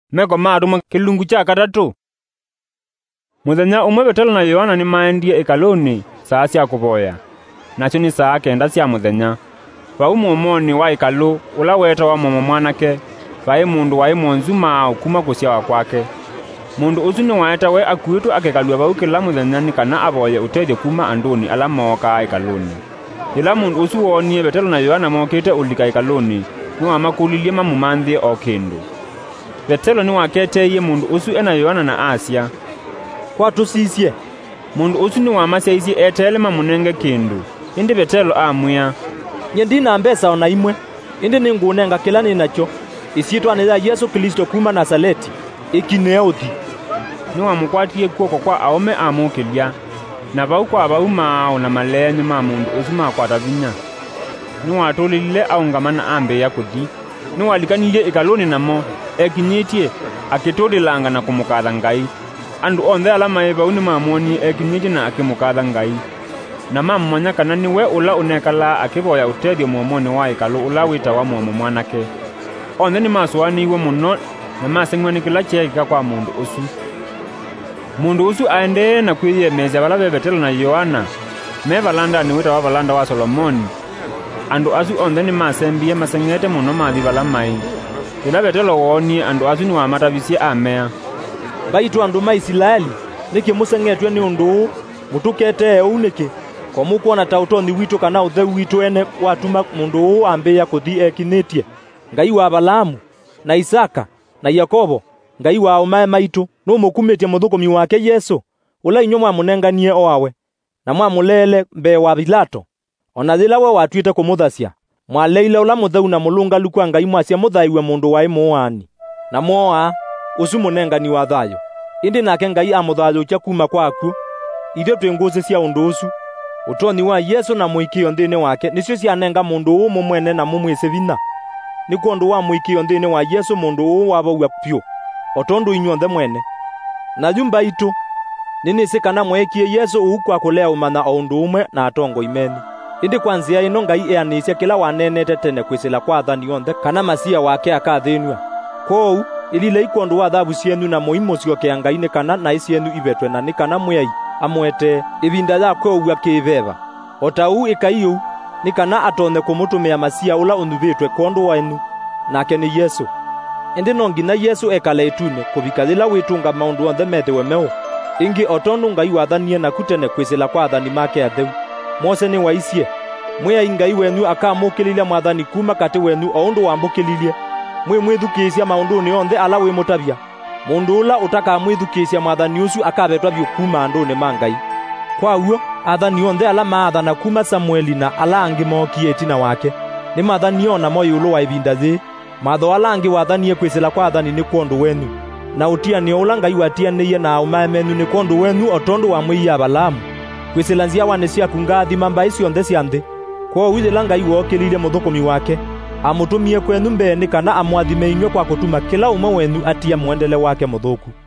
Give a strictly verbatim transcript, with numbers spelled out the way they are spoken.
meko matuma kilungu cha katatu. Muthenya umwe Petero na Yohana ni maendie ikaluni saa cia kuvoya, nacio ni saa kenda cia muthenya. Vau momoni wa ikalu ula wetawa momo mwanake, vai mundu wai monzuma ukuma kuciawa kwake. Mundu ucu ni waetawe akuitu akekalua vau kila muthenya ni kana avoye utethio kuma anduni ala moka ikaluni. Ila mundu ucu wonie Petero na Yohana mokite ulika ikaluni, ni wamakulilie mamumanthie o kindu. Petero ni waketeiye mundu ucu ena Yohana na Asia. Kwatusisie. Mundu ucu ni wamasyaisye etele mamunenge kindu. Indi Petero amwia, nye ndina mbesa ona imwe, indi ningunenga kila ninacho, isiitwa ya Yesu Kristo kuma Nazareti, ikineothi. Ni wamukwatie kuoko kwa aome amukilia, na vau kwa vau mao na malenyo ma mundu ucu makwata vinya. Ni watulilile aungamana ambe ya kuthi, ni walikanilie ikaluni namo, ekinyitie, akitulilanga na kumukatha Ngai. Andu onthe ala mai vau ni mamuoni ekinyitie na akimukatha Ngai. Na mamumonya kana niwe ula unekala akivoya utethio momoni wa ikalu ula witawa momo mwanake. Onthe ni masuaniwe muno na maseng'wa ni kila cheka kwa mundu ucu. Mundu ucu aendee na kwiyemesya vala ve Petero na Yohana, me valanda ni witawa valanda wa Solomoni. Andu acu onthe ni masembie maseng'ete muno mathi vala mai. Ila Petero wonie andu acu ni wamatavisye amea. Baitu andu ma Israeli, niki museng'etwe ni undu mutukete eu niki. Kwa mukuona ta utoni witu kana utheu witu ene watuma mundu uu ambia kuthi ekinitie. Ngai wa Abalamu na Isaka na Yakobo, Ngai wa umae maitu, no mukumitie muthukumi wake Yesu, ula inyo mwamunenganie oawe, na mwamulele mbe wa Pilato. Ona thila we watuite kumuthacia, mwaleile ula mutheu na mulunga lukwa Ngai mwacia muthaiwe mundu wa imuani. Na moa, ucu munengani wa thayo. Indi nake Ngai amuthayukia kuma kwaku, ithuĩ twinguci cia undu ucu. Utoni wa Yesu na muikio nthini wake nicio cianenga mundu uu mumwene na mumwise vina. Ni kundu wa muikio nthini wa Yesu mundu uu wavauga pyu, otondu inyuothe mwene. Na jumba itu nini sikana mwekie Yesu uu kwa kulea umana o undu umwe na atongo imeni. Indi kwanzia ino Ngai eanisya kila wanenete tene kwisila kwa athani onthe kana masia wake akathinua. Kou ilile ikondu wa thabu cienu na muimo cioke Ngai ni kana na isienu ivetwe na ni kana mwei amwete ivinda yakwe uwa kiveva. Otau ikaiu ni kana atone kumutumia masia ula unuvitwe kondu wenu, nake ni Yesu. Indi no ngina Yesu ekale itune kuvikadhila witunga maundu onthe methewe meo. Ingi otondu Ngai wathanie na kutene kwisila kwa athani make atheu. Mose ni waisie, mwea Ngai wenu akamukililia mwathani kuma kati wenu o undu wambukililie. Mwe mwithukisya maundu ni onthe ala wimutavia. Mundu ula utakamwithukisya mwathani ucu akavetwa vyu kuma anduni ma Ngai. Kwa uo, athani onthe ala maathana kuma Samueli na ala angi mokie tina wake, ni maathani ona mo yulu wa ivinda thi. Matho ala angi wathanie kwisila kwa athani ni kondu wenu, na utianio ula Ngai watianiie na aumae menu ni kondu wenu otondu wa mwiya Abalamu. Kwisila nziawa ni ciaku ngathima mbai cionthe cia nthi. Kwa withila Ngai wokililie muthukumi wake, amutumie kwenu mbeni kana amwathime inywe kwa kutuma kila umwe wenu atia mwendele wake muthuku.